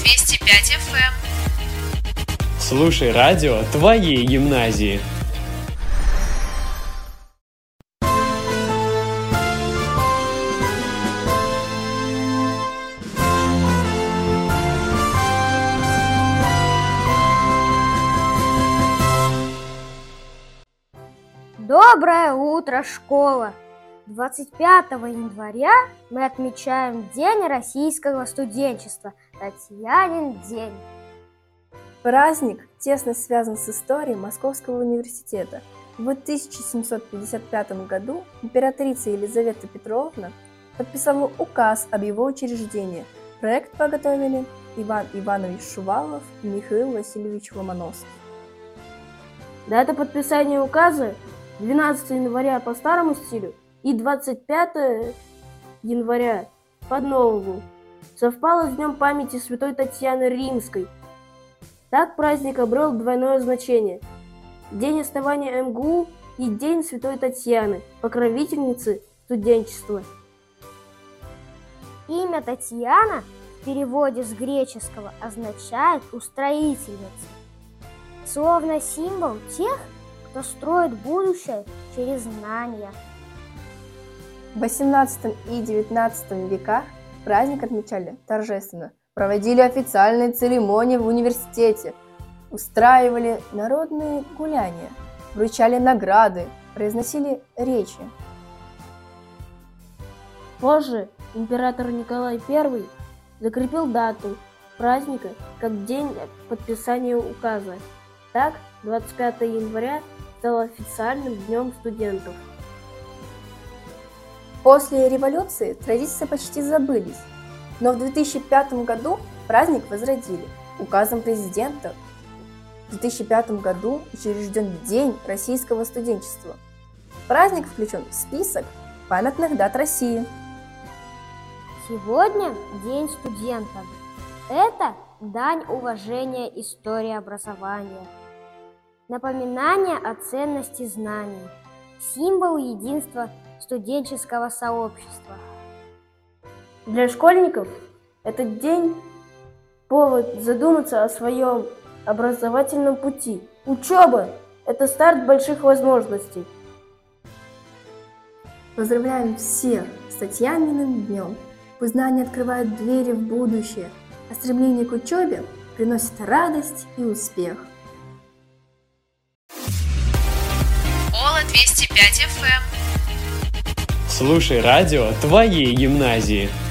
205 FM. Слушай радио твоей гимназии. Доброе утро, школа! 25 января мы отмечаем День российского студенчества, Татьянин день. Праздник тесно связан с историей Московского университета. В 1755 году императрица Елизавета Петровна подписала указ об его учреждении. Проект подготовили Иван Иванович Шувалов и Михаил Васильевич Ломоносов. Дата подписания указа 12 января по старому стилю и 25 января по новому совпало с днем памяти святой Татьяны Римской. Так праздник обрел двойное значение – День основания МГУ и День святой Татьяны, покровительницы студенчества. Имя Татьяна в переводе с греческого означает «устроительница», словно символ тех, кто строит будущее через знания. В XVIII и XIX веках праздник отмечали торжественно, проводили официальные церемонии в университете, устраивали народные гуляния, вручали награды, произносили речи. Позже император Николай I закрепил дату праздника как день подписания указа. Так, 25 января стал официальным днем студентов. После революции традиции почти забылись, но в 2005 году праздник возродили указом президента. В 2005 году учрежден День российского студенчества. Праздник включен в список памятных дат России. Сегодня День студента. Это дань уважения истории образования, напоминание о ценности знаний, символ единства студенческого сообщества. Для школьников этот день – повод задуматься о своем образовательном пути. Учеба – это старт больших возможностей. Поздравляем всех с Татьяниным днем! Пусть знания открывают двери в будущее, а стремление к учебе приносит радость и успех. Ола 205 FM. Слушай радио твоей гимназии.